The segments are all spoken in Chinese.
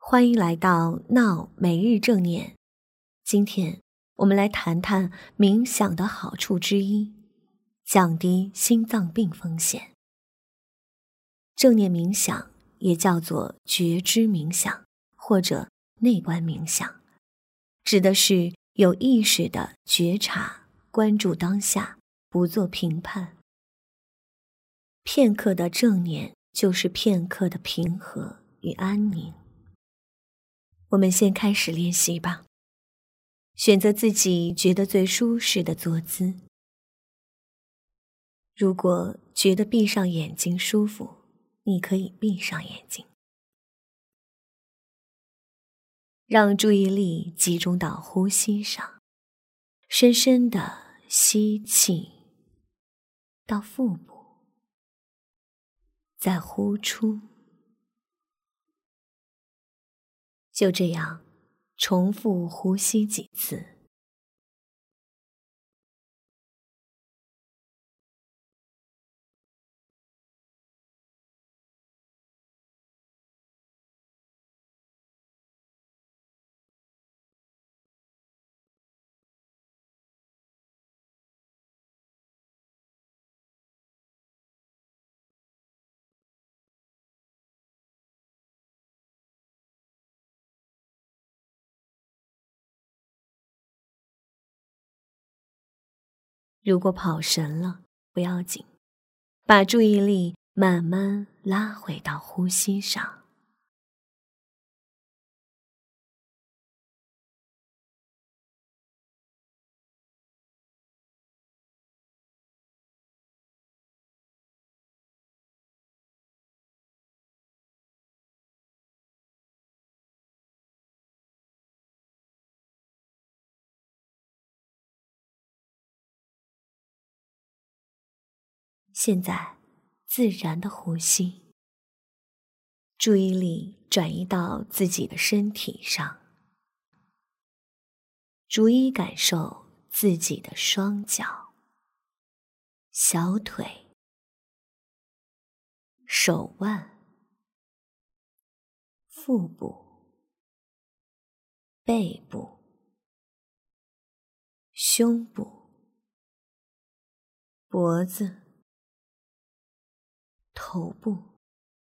欢迎来到闹每日正念。今天我们来谈谈冥想的好处之一，降低心脏病风险。正念冥想也叫做觉知冥想或者内观冥想，指的是有意识的觉察，关注当下，不做评判。片刻的正念就是片刻的平和与安宁。我们先开始练习吧。选择自己觉得最舒适的坐姿。如果觉得闭上眼睛舒服，你可以闭上眼睛。让注意力集中到呼吸上，深深地吸气到腹部，再呼出。就这样重复呼吸几次。如果跑神了，不要紧，把注意力慢慢拉回到呼吸上。现在，自然的呼吸，注意力转移到自己的身体上，逐一感受自己的双脚、小腿、手腕、腹部、背部、胸部、脖子、头部，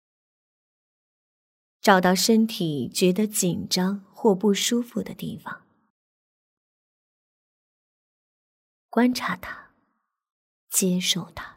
找到身体觉得紧张或不舒服的地方，观察它，接受它。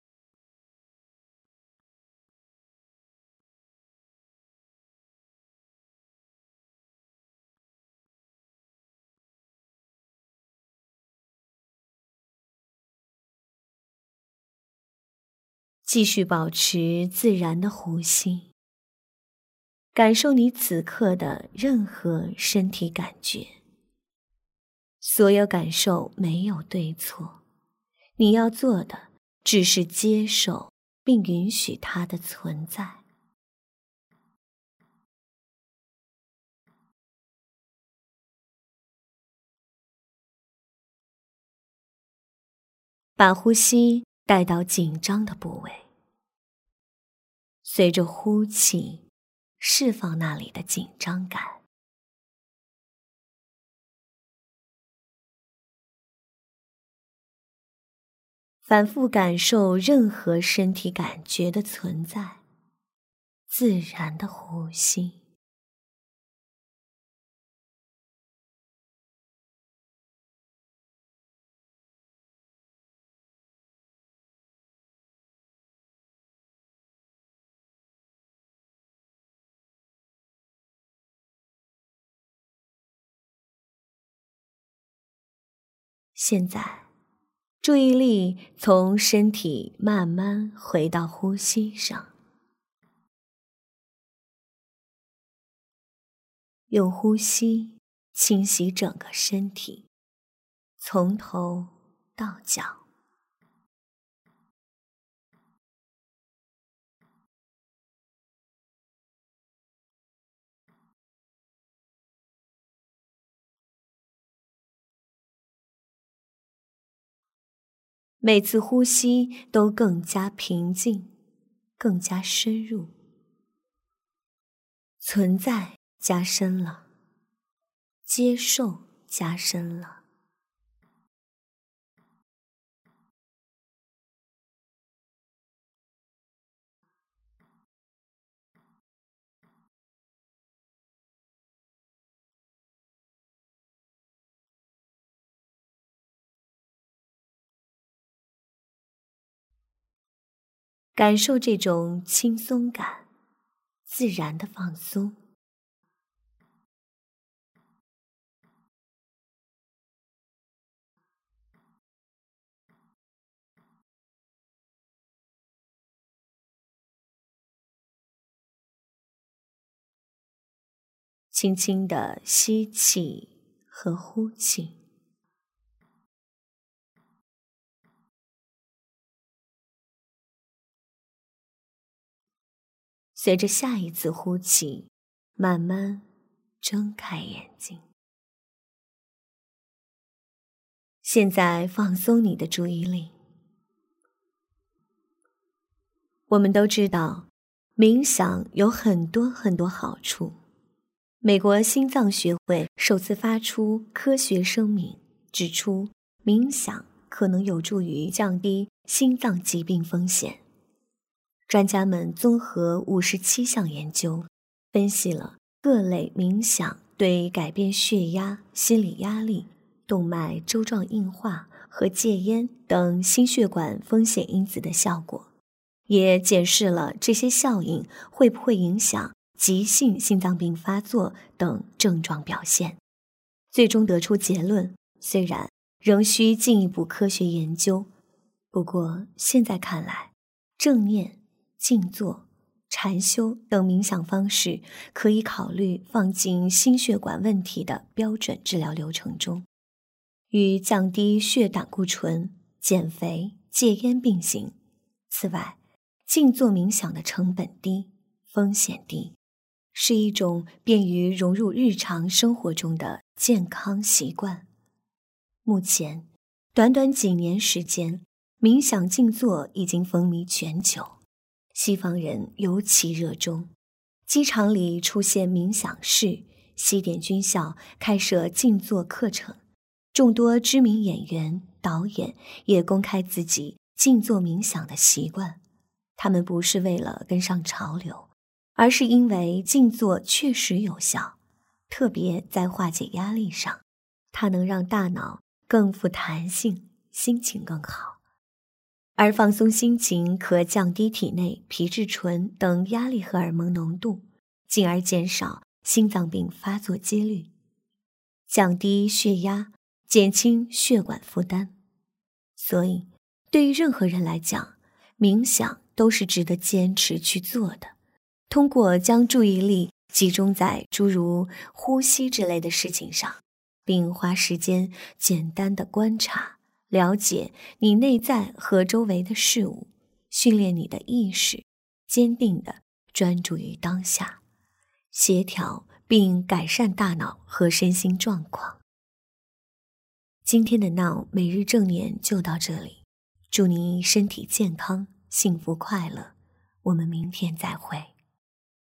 继续保持自然的呼吸，感受你此刻的任何身体感觉。所有感受没有对错，你要做的只是接受并允许它的存在。把呼吸带到紧张的部位，随着呼气，释放那里的紧张感。反复感受任何身体感觉的存在，自然的呼吸。现在，注意力从身体慢慢回到呼吸上，用呼吸清洗整个身体，从头到脚。每次呼吸都更加平静，更加深入。存在加深了，接受加深了。感受这种轻松感，自然的放松。轻轻地吸气和呼气。随着下一次呼气，慢慢睁开眼睛。现在放松你的注意力。我们都知道，冥想有很多很多好处。美国心脏学会首次发出科学声明，指出冥想可能有助于降低心脏疾病风险。专家们综合57项研究，分析了各类冥想对改变血压、心理压力、动脉粥状硬化和戒烟等心血管风险因子的效果，也检视了这些效应会不会影响急性心脏病发作等症状表现。最终得出结论，虽然仍需进一步科学研究，不过现在看来，正念、静坐、禅修等冥想方式可以考虑放进心血管问题的标准治疗流程中，与降低血胆固醇、减肥、戒烟并行。此外，静坐冥想的成本低、风险低，是一种便于融入日常生活中的健康习惯。目前，短短几年时间，冥想静坐已经风靡全球，西方人尤其热衷。机场里出现冥想室，西点军校开设静坐课程，众多知名演员、导演也公开自己静坐冥想的习惯。他们不是为了跟上潮流，而是因为静坐确实有效，特别在化解压力上，它能让大脑更富弹性，心情更好。而放松心情可降低体内皮质醇等压力荷尔蒙浓度，进而减少心脏病发作几率，降低血压，减轻血管负担。所以，对于任何人来讲，冥想都是值得坚持去做的。通过将注意力集中在诸如呼吸之类的事情上，并花时间简单的观察，了解你内在和周围的事物，训练你的意识，坚定地专注于当下，协调并改善大脑和身心状况。今天的Now每日正念就到这里，祝你身体健康，幸福快乐，我们明天再会。